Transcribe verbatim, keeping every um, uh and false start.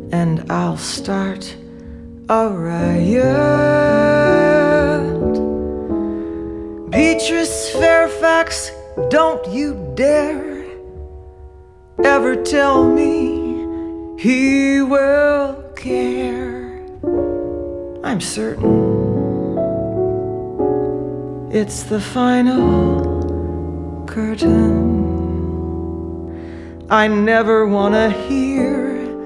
and I'll start a riot. Beatrice Fairfax, don't you dare ever tell me he will care. I'm certain it's the final curtain. I never wanna hear